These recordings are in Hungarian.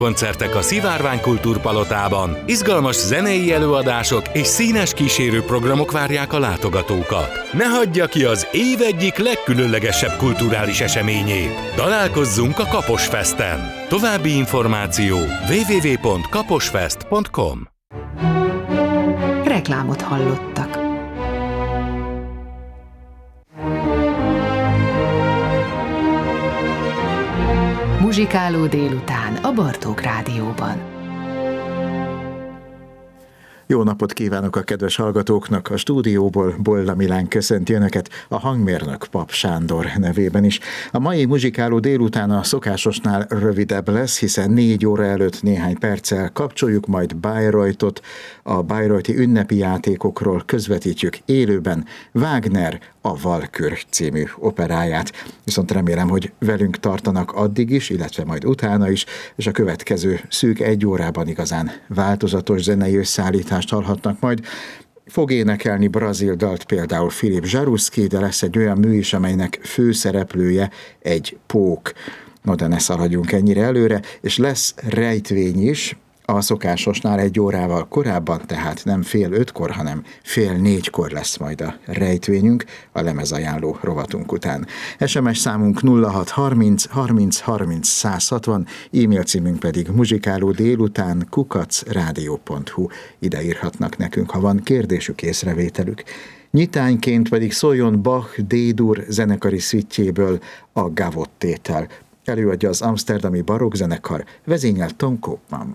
Koncertek a Szivárvány Kultúrpalotában, izgalmas zenei előadások és színes kísérőprogramok várják a látogatókat. Ne hagyja ki az év egyik legkülönlegesebb kulturális eseményét. Találkozzunk a Kaposfesten! További információ www.kaposfest.com. Reklámot hallottak. Muzsikáló délután a Bartók Rádióban. Jó napot kívánok a kedves hallgatóknak! A stúdióból Bolla Milán köszönti Önöket, a hangmérnök Pap Sándor nevében is. A mai muzsikáló délután a szokásosnál rövidebb lesz, hiszen 4 óra előtt néhány perccel kapcsoljuk majd Bayreuthotot, a bayreuthi ünnepi játékokról közvetítjük élőben Wagner a Walkür című operáját. Viszont remélem, hogy velünk tartanak addig is, illetve majd utána is, és a következő szűk 1 órában igazán változatos zenei összeállítást hallhatnak majd. Fog énekelni brazil dalt például Filip Jaruszki, de lesz egy olyan mű is, amelynek főszereplője egy pók. No, de ne szaladjunk ennyire előre, és lesz rejtvény is, a szokásosnál 1 órával korábban, tehát nem 4:30, hanem 3:30 lesz majd a rejtvényünk a lemezajánló rovatunk után. SMS számunk 0630 30 30 160, e-mail címünk pedig muzsikálódélután@radio.hu. Ide írhatnak nekünk, ha van kérdésük, észrevételük. Nyitányként pedig szóljon Bach D-dur zenekari szüttjéből a Gavotte-tel. Előadja az amszterdami barokkzenekar, vezényel Tom Koopman.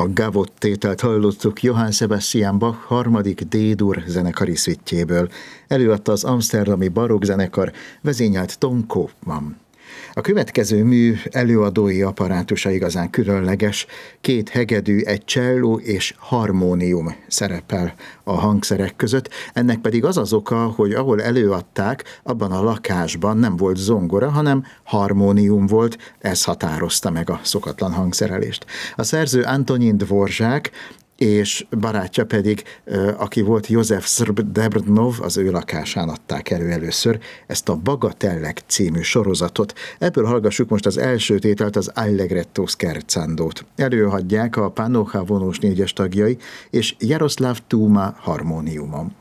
A Gavotte tételt hallottuk Johann Sebastian Bach harmadik D-dur zenekari szüitjéből. Előadta az amszterdami barokk zenekar, vezényelt Tom Koopman. A következő mű előadói apparátusa igazán különleges, 2 hegedű, egy cselló és harmónium szerepel a hangszerek között, ennek pedig az az oka, hogy ahol előadták, abban a lakásban nem volt zongora, hanem harmónium volt, ez határozta meg a szokatlan hangszerelést. A szerző Antonín Dvořák, és barátja pedig, aki volt Josef Srb-Debrdnov, az ő lakásán adták elő először ezt a Bagatellek című sorozatot. Ebből hallgassuk most az első tételt, az Allegretto scherzandót. Előadják a Panocha vonós 4-es tagjai és Jaroszláv Tuma harmóniumon.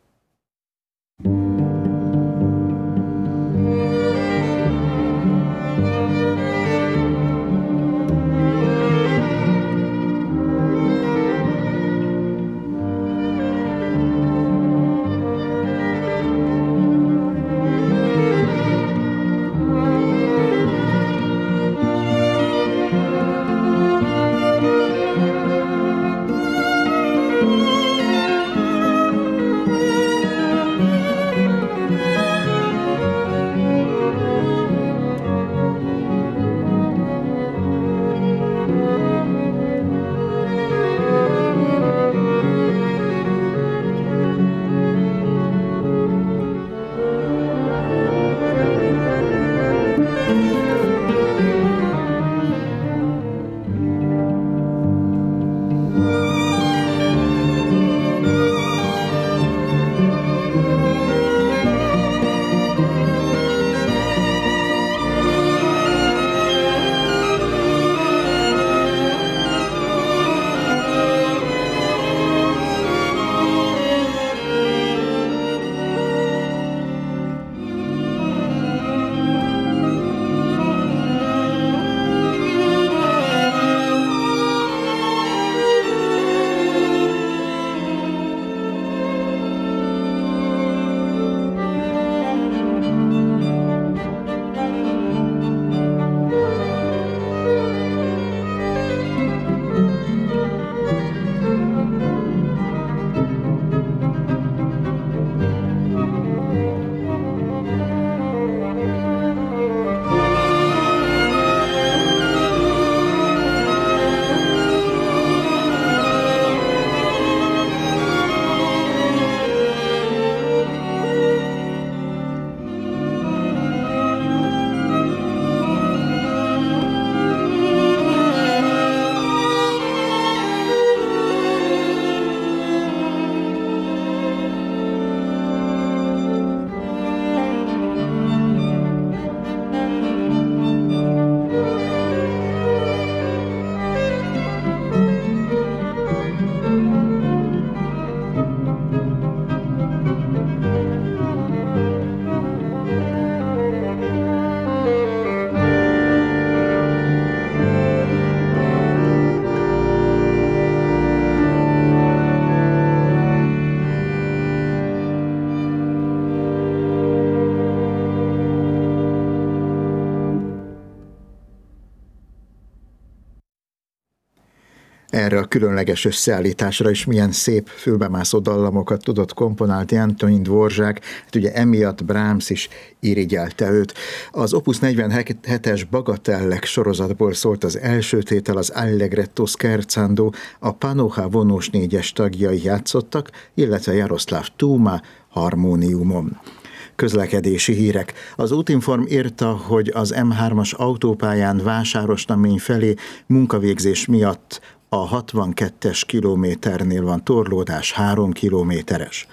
Erre a különleges összeállításra is milyen szép fülbemászó dallamokat tudott komponálni Antonín Dvořák, hát ugye emiatt Brahms is irigyelte őt. Az Opus 47-es Bagatellek sorozatból szólt az első tétel, az Allegretto scherzando, a Panocha vonós 4-es tagjai játszottak, illetve Jaroszláv Tuma harmóniumon. Közlekedési hírek. Az Útinform írta, hogy az M3-as autópályán Vásárosnamény felé munkavégzés miatt a 62-es kilométernél van torlódás, 3 kilométeres.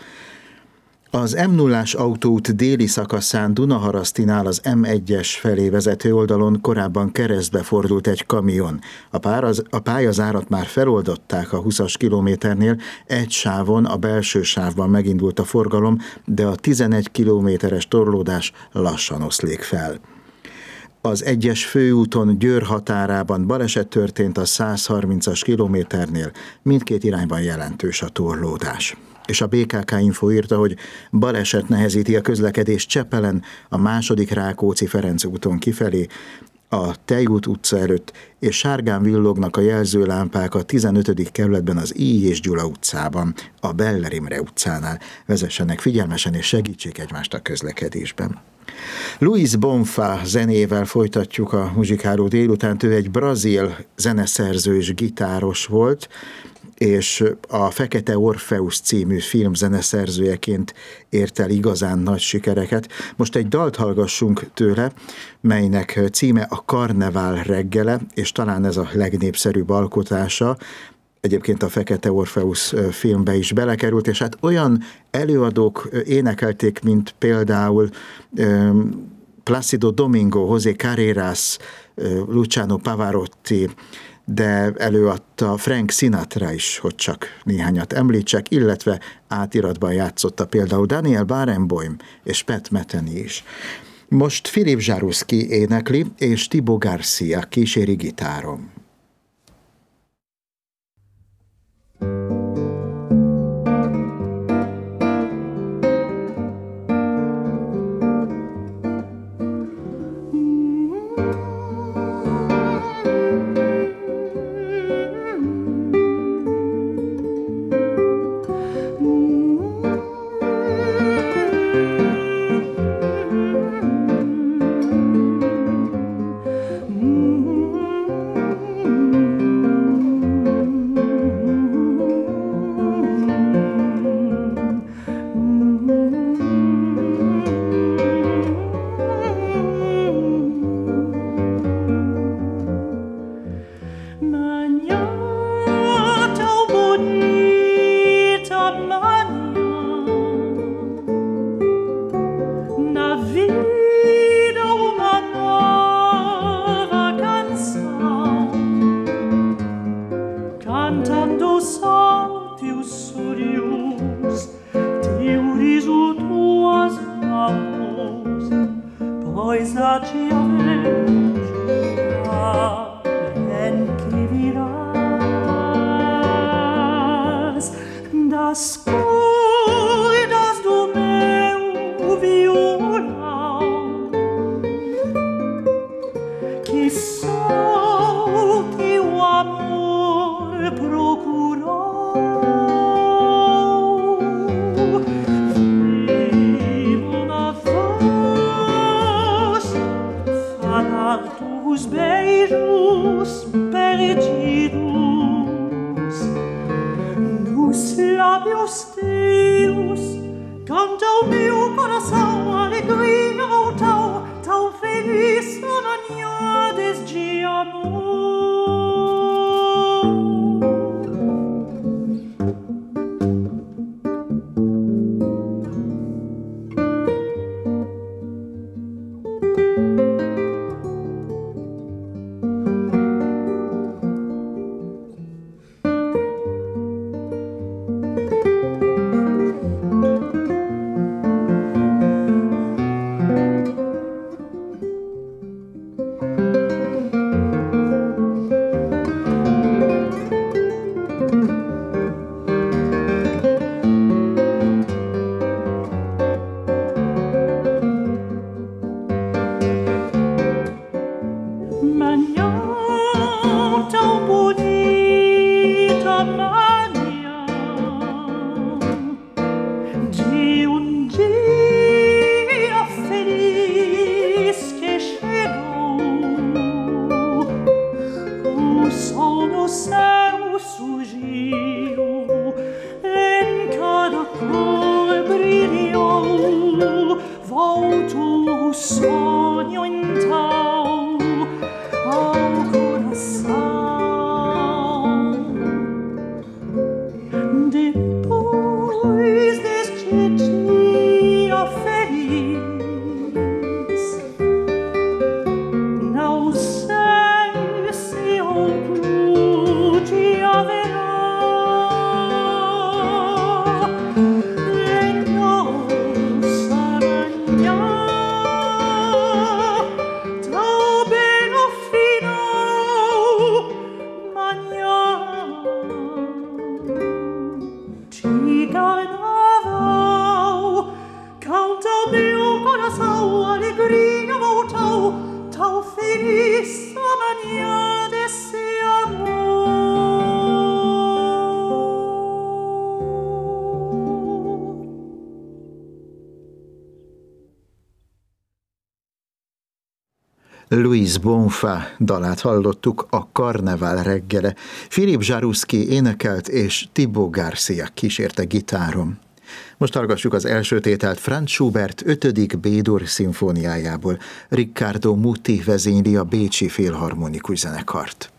Az M0-ás autóút déli szakaszán Dunaharasztinál az M1-es felé vezető oldalon korábban keresztbe fordult egy kamion. A pályazárat már feloldották a 20-as kilométernél, egy sávon, a belső sávban megindult a forgalom, de a 11 kilométeres torlódás lassan oszlik fel. Az 1-es főúton Győr határában baleset történt a 130-as kilométernél, mindkét irányban jelentős a torlódás. És a BKK Info írta, hogy baleset nehezíti a közlekedést Csepelen, a 2. Rákóczi-Ferenc úton kifelé, a Tejút utca előtt, és sárgán villognak a jelzőlámpák a 15. kerületben az Íj és Gyula utcában, a Beller Imre utcánál. Vezessenek figyelmesen és segítsék egymást a közlekedésben. Luis Bonfá zenével folytatjuk a muzsikáló délutánt. Ő egy brazil zeneszerző és gitáros volt, és a Fekete Orfeusz című film zeneszerzőjeként ért el igazán nagy sikereket. Most egy dalt hallgassunk tőle, melynek címe a Karnevál reggele, és talán ez a legnépszerűbb alkotása. Egyébként a Fekete Orfeusz filmbe is belekerült, és hát olyan előadók énekelték, mint például Plácido Domingo, José Carreras, Luciano Pavarotti, de előadta Frank Sinatra is, hogy csak néhányat említsek, illetve átiratban játszotta például Daniel Barenboim és Pat Metheny is. Most Filip Zsaruszki énekli, és Thibaut Garcia kíséri gitáron. Labios Louis Bonfa dalát hallottuk, a Karnevál reggele. Philippe Jaruszki énekelt, és Thibaut Garcia kísérte gitáron. Most hallgassuk az első tételt Franz Schubert 5. B-dur szimfóniájából. Riccardo Muti vezényli a Bécsi Filharmonikus Zenekart.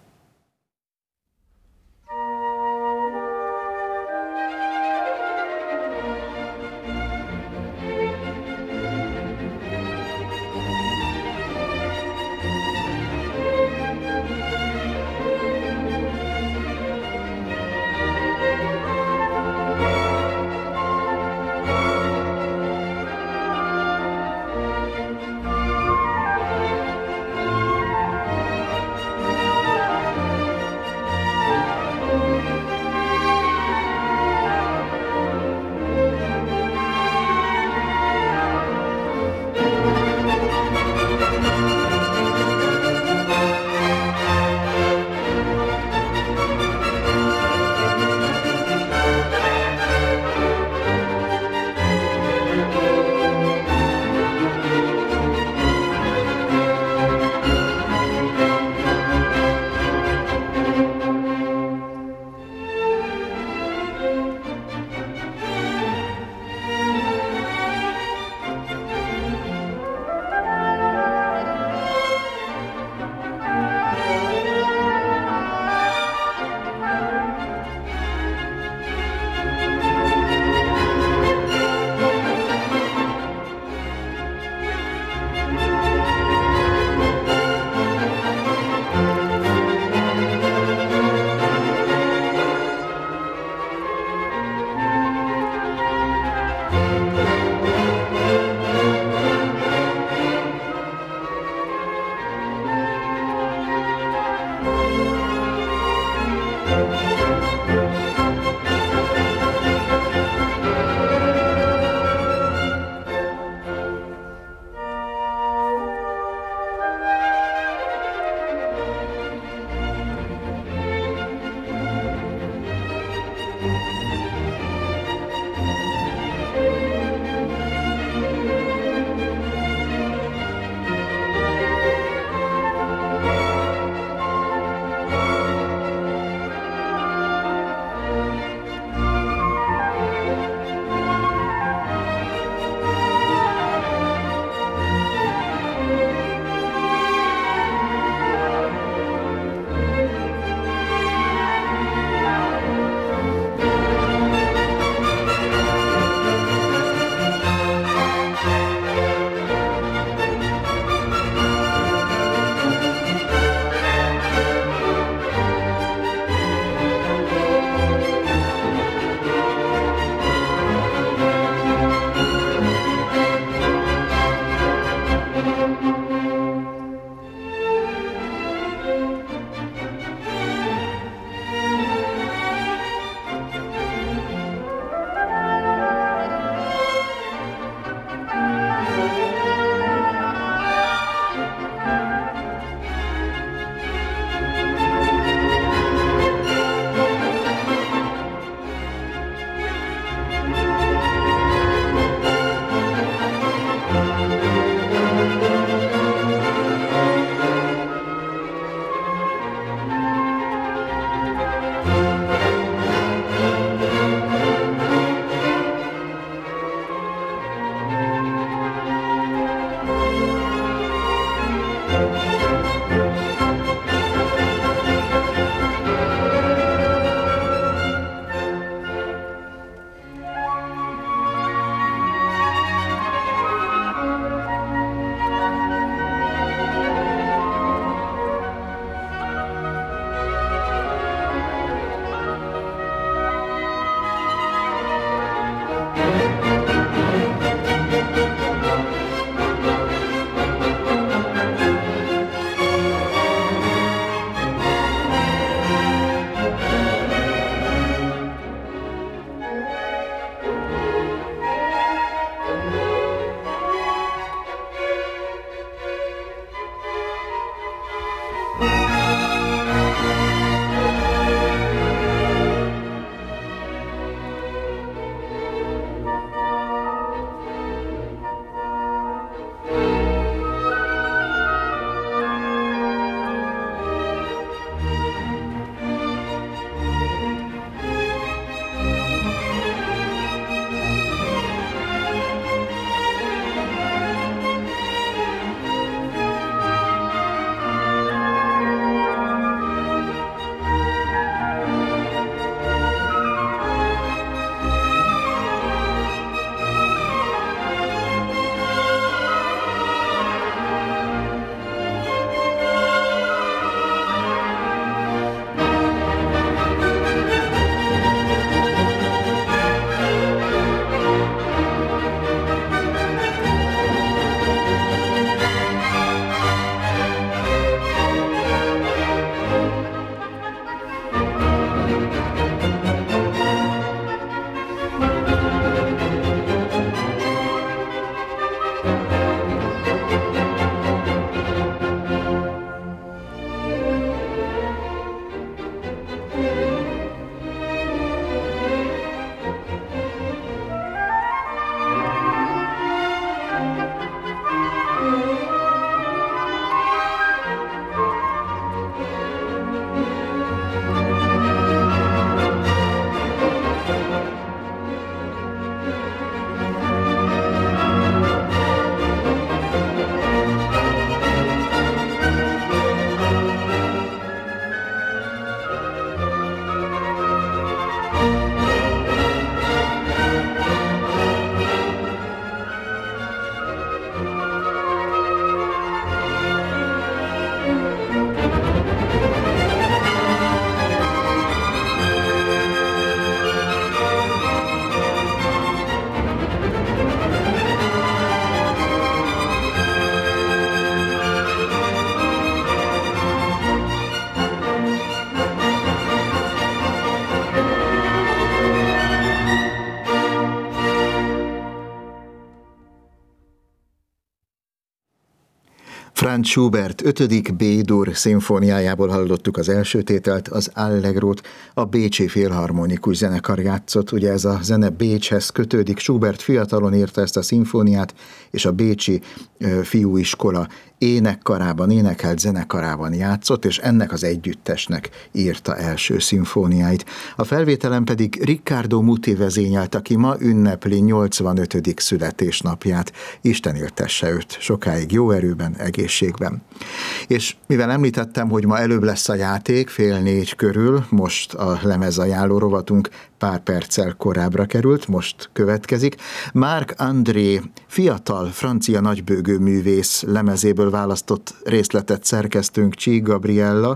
Franz Schubert 5. B-dur szimfóniájából hallottuk az első tételt, az Allegrót, a Bécsi Filharmonikus Zenekar játszott. Ugye ez a zene Bécshez kötődik, Schubert fiatalon írta ezt a szimfóniát, és a bécsi fiúiskola énekkarában, énekelt zenekarában játszott, és ennek az együttesnek írta első szimfóniáit. A felvételen pedig Riccardo Muti vezényelt, aki ma ünnepli 85. születésnapját. Isten éltesse őt sokáig jó erőben, egészségben. És mivel említettem, hogy ma előbb lesz a játék, 3:30 körül, most a lemezajánló rovatunk pár perccel korábbra került, most következik. Marc-André fiatal francia nagybőgő művész lemezéből választott részletet szerkesztőnk Csík Gabriella.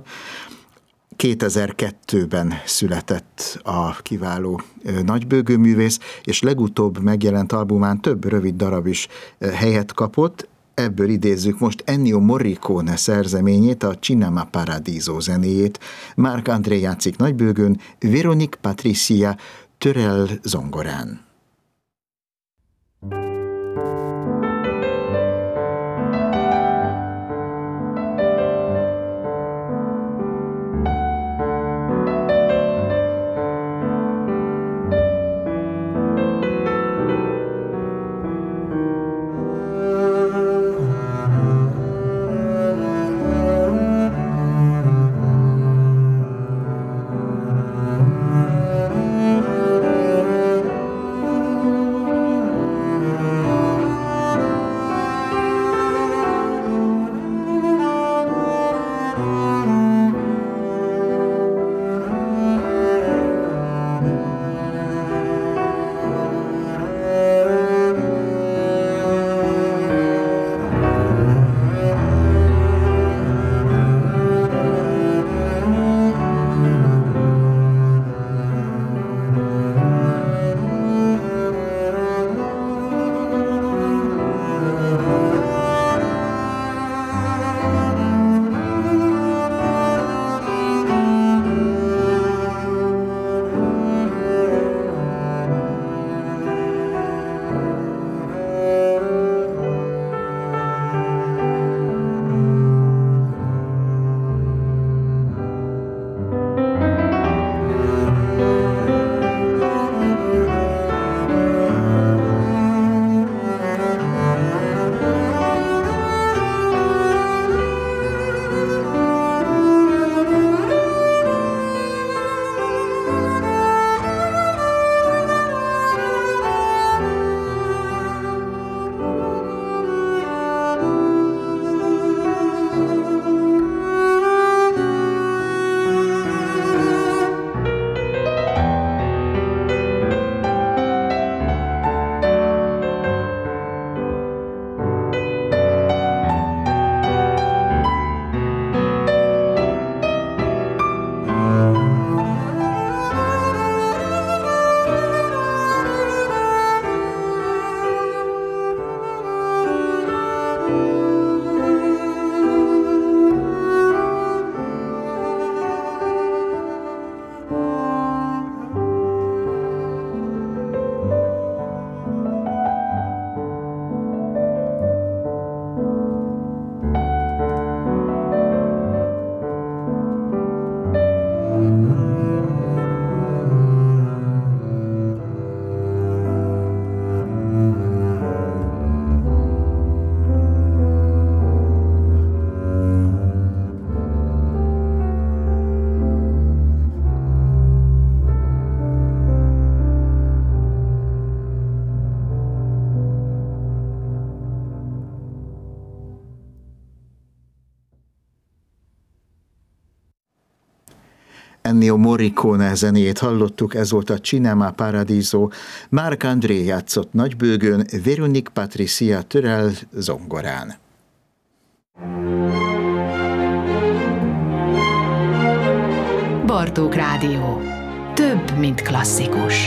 2002-ben született a kiváló nagybőgő művész, és legutóbb megjelent albumán több rövid darab is helyet kapott. Ebből idézzük most Ennio Morricone szerzeményét, a Cinema Paradiso zenéjét. Marc-André játszik nagybőgőn, Véronique Patricia Törel zongorán. Ennio Morricone zenéjét hallottuk, ez volt a Cinema Paradiso. Marc-André játszott nagybőgőn, Véronique Patricia Törel zongorán. Bartók Rádió. Több, mint klasszikus.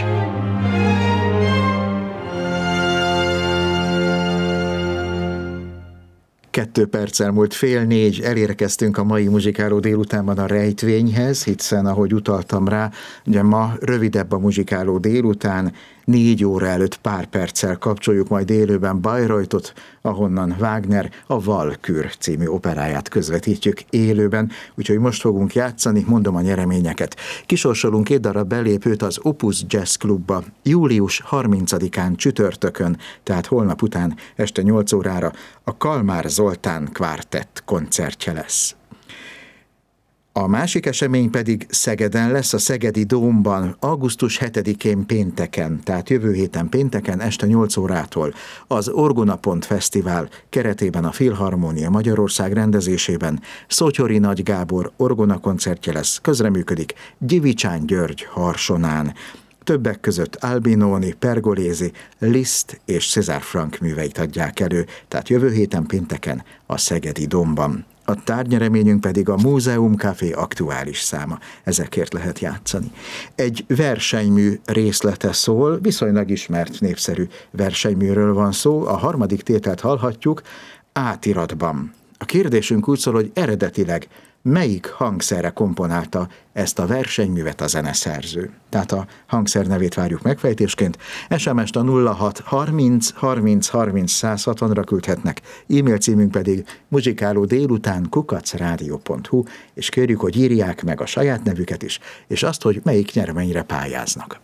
2 perccel múlt 3:30, elérkeztünk a mai muzsikáló délutánban a rejtvényhez, hiszen ahogy utaltam rá, ugye ma rövidebb a muzsikáló délután, 4 óra előtt pár perccel kapcsoljuk majd élőben Bayreuthot, ahonnan Wagner a Walkür című operáját közvetítjük élőben, úgyhogy most fogunk játszani, mondom a nyereményeket. Kisorsolunk 2 darab belépőt az Opus Jazz Klubba július 30-án csütörtökön, tehát holnap után este 8 órára a Kalmár Zoltán Kvártett koncertje lesz. A másik esemény pedig Szegeden lesz, a Szegedi Dómban, augusztus 7-én pénteken, tehát jövő héten pénteken este 8 órától az Orgonapont Fesztivál keretében a Filharmónia Magyarország rendezésében Szottyori Nagy Gábor orgona koncertje lesz, közreműködik Gyivicsán György harsonán. Többek között Albinoni, Pergolézi, Liszt és César Frank műveit adják elő, tehát jövő héten pénteken a Szegedi Dómban. A tárgynyereményünk pedig a Múzeum Café aktuális száma. Ezekért lehet játszani. Egy versenymű részlete szól, viszonylag ismert, népszerű versenyműről van szó. A harmadik tételt hallhatjuk átiratban. A kérdésünk úgy szól, hogy eredetileg melyik hangszerre komponálta ezt a versenyművet a zeneszerző. Tehát a hangszer nevét várjuk megfejtésként. SMS-t a 06 30 30 30 160-ra küldhetnek, e-mail címünk pedig muzsikálódélután@radio.hu, és kérjük, hogy írják meg a saját nevüket is, és azt, hogy melyik nyereményre pályáznak.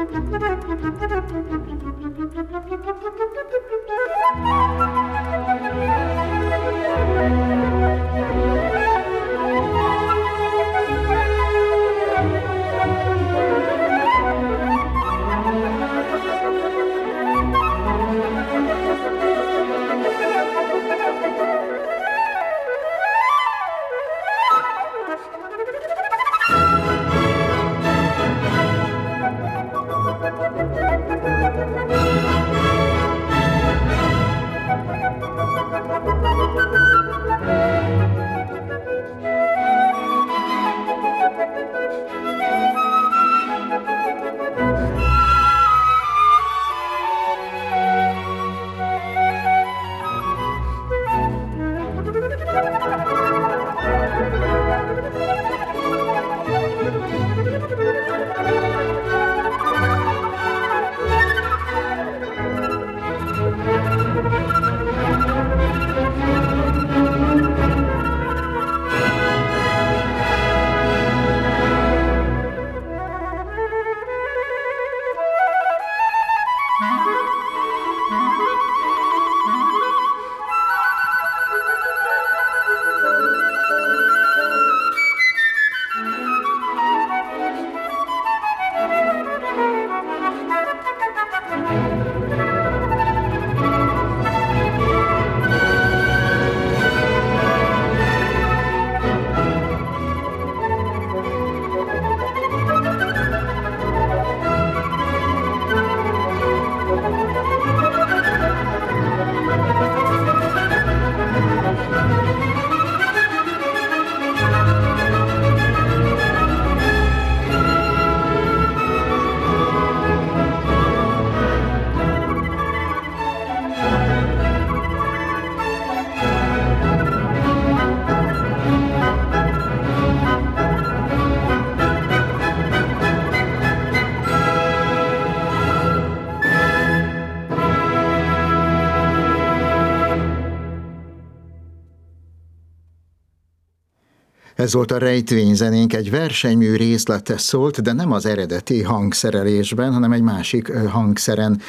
Ez volt a rejtvényzenénk, egy versenymű részlete szólt, de nem az eredeti hangszerelésben, hanem egy másik hangszeren.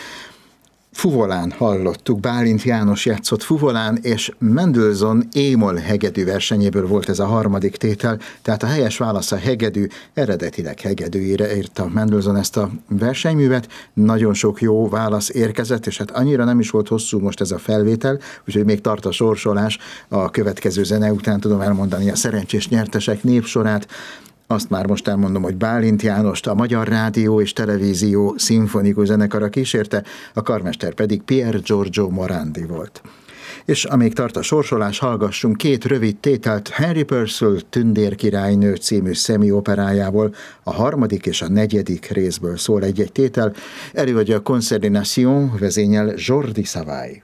Fuvolán hallottuk, Bálint János játszott fuvolán, és Mendelssohn émol hegedű versenyéből volt ez a harmadik tétel, tehát a helyes válasz a hegedű, eredetileg hegedűire írta Mendelssohn ezt a versenyművet, nagyon sok jó válasz érkezett, és hát annyira nem is volt hosszú most ez a felvétel, úgyhogy még tart a sorsolás, a következő zene után tudom elmondani a szerencsés nyertesek névsorát. Azt már most elmondom, hogy Bálint Jánost a Magyar Rádió és Televízió szimfonikus zenekara kísérte, a karmester pedig Pier Giorgio Morandi volt. És amíg tart a sorsolás, hallgassunk két rövid tételt Henry Purcell Tündérkirálynő című szemioperájából, a harmadik és a negyedik részből szól egy-egy tétel, előadja a Concert des Nations, vezényel Jordi Savall.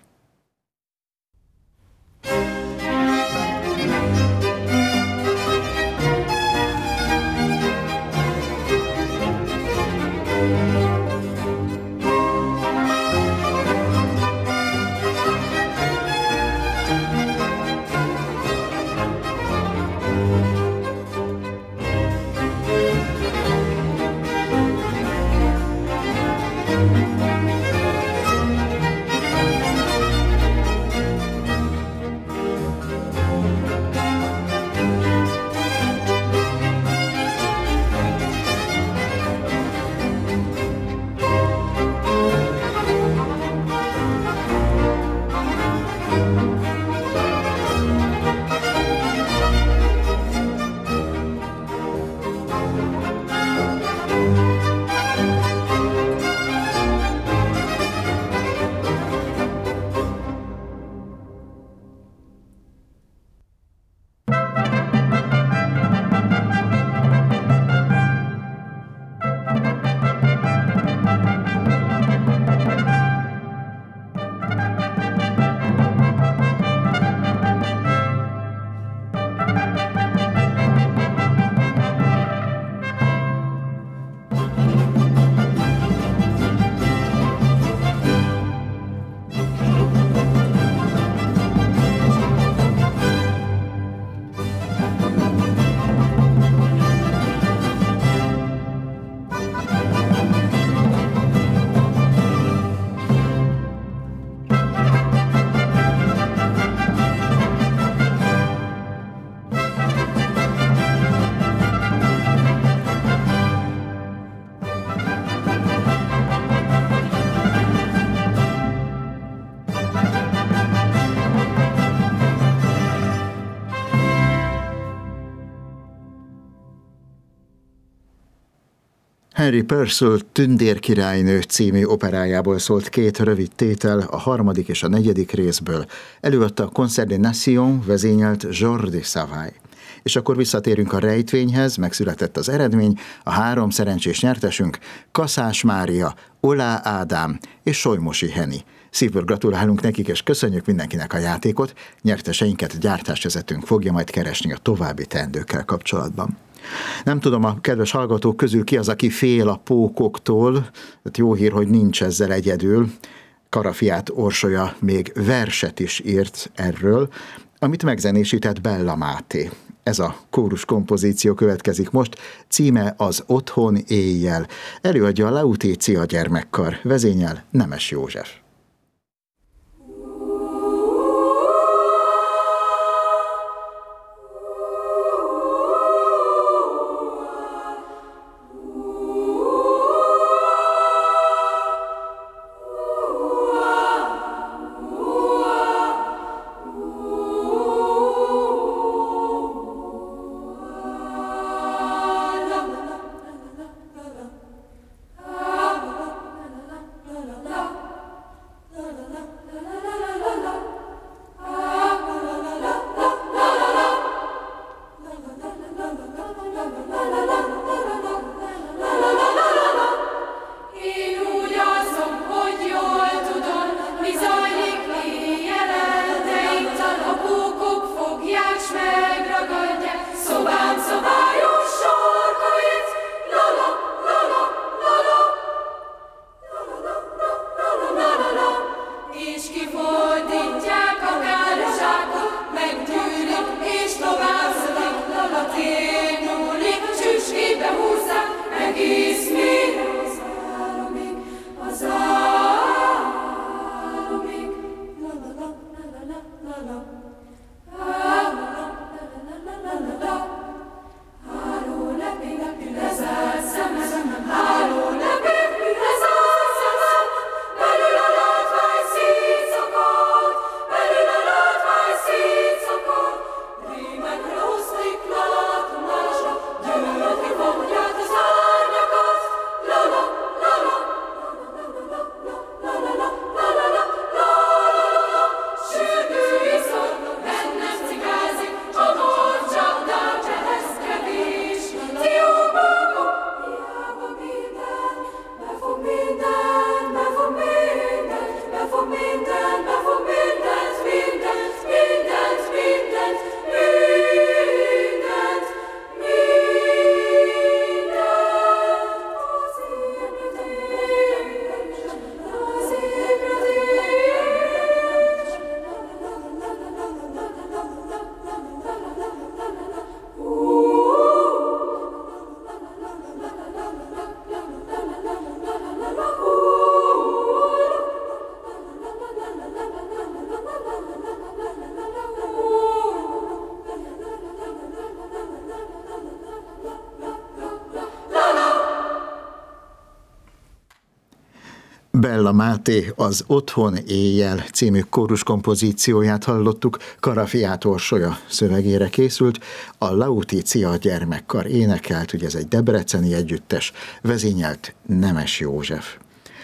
Henry Purcell Tündérkirálynő című operájából szólt két rövid tétel, a harmadik és a negyedik részből. Előadta a Concert des Nations, vezényelt Jordi Savall. És akkor visszatérünk a rejtvényhez, megszületett az eredmény, a 3 szerencsés nyertesünk, Kaszás Mária, Olá Ádám és Solymosi Henny. Szívből gratulálunk nekik, és köszönjük mindenkinek a játékot. Nyerteseinket gyártásvezetőnk fogja majd keresni a további teendőkkel kapcsolatban. Nem tudom, a kedves hallgatók közül ki az, aki fél a pókoktól, tehát jó hír, hogy nincs ezzel egyedül. Karafiát Orsolya még verset is írt erről, amit megzenésített Bella Máté. Ez a kórus kompozíció következik most, címe Az otthon éjjel. Előadja a Lautitia gyermekkar, vezényel Nemes József. Bella Máté Az otthon éjjel című kórus kompozícióját hallottuk, Karafiát Orsolya szövegére készült, a Lautitia gyermekkar énekelt, ugye ez egy debreceni együttes, vezényelt Nemes József.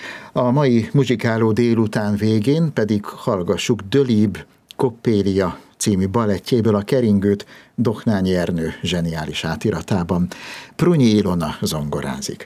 A mai muzsikáló délután végén pedig hallgassuk Delibes Coppélia című balettjéből a keringőt Doknányi Ernő zseniális átiratában. Prunyi Ilona zongorázik.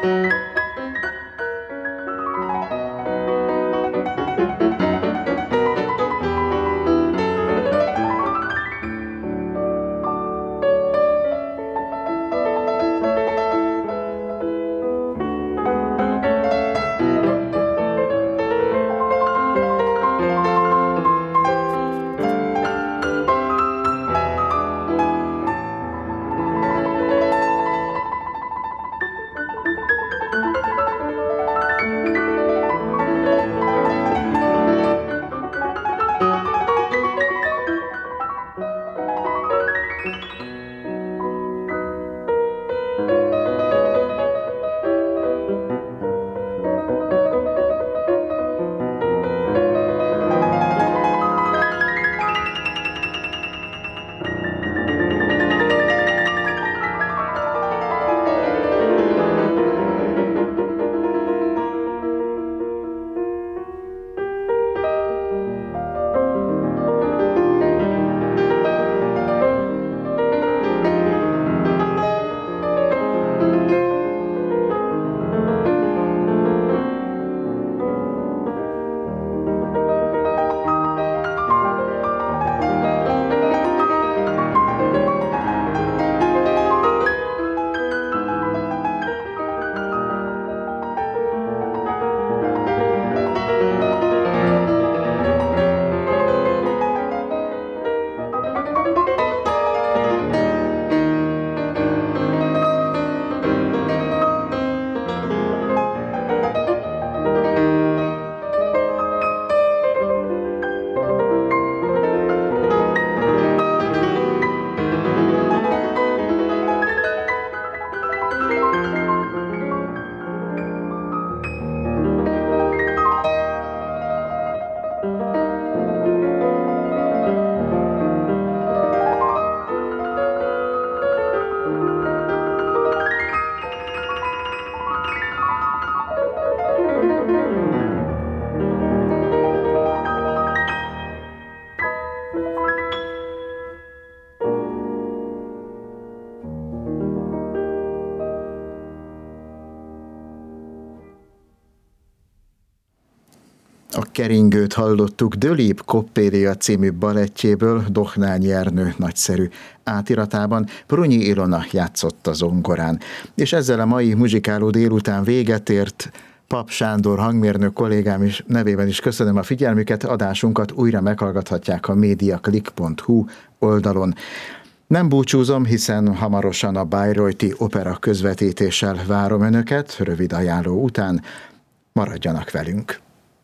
A keringőt hallottuk Dölép Koppélia című balettjéből, Dohnányi Ernő nagyszerű átiratában. Prunyi Ilona játszott a zongorán. És ezzel a mai muzsikáló délután véget ért. Pap Sándor hangmérnök kollégám is nevében is köszönöm a figyelmüket, adásunkat újra meghallgathatják a mediaclick.hu oldalon. Nem búcsúzom, hiszen hamarosan a Bayreuthi Opera közvetítéssel várom önöket, rövid ajánló után. Maradjanak velünk!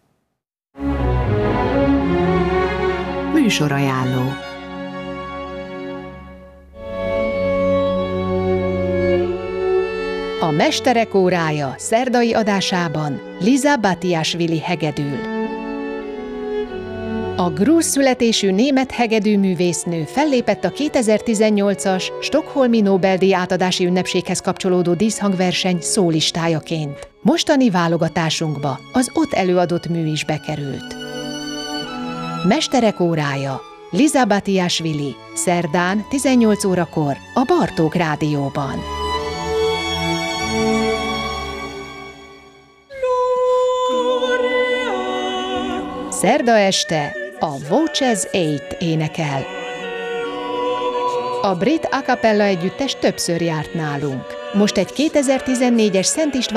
Műsorajánló. A Mesterek órája szerdai adásában Liza Batiashvili hegedül. A grúz születésű német hegedűművésznő fellépett a 2018-as Stockholmi Nobel-díj átadási ünnepséghez kapcsolódó díszhangverseny szólistájaként. Mostani válogatásunkba az ott előadott mű is bekerült. Mesterek órája, Liza Batiashvili, szerdán 18 órakor a Bartók Rádióban. Szerda este a Voces 8 énekel. A brit a cappella együttes többször járt nálunk. Most egy 2014-es Szent István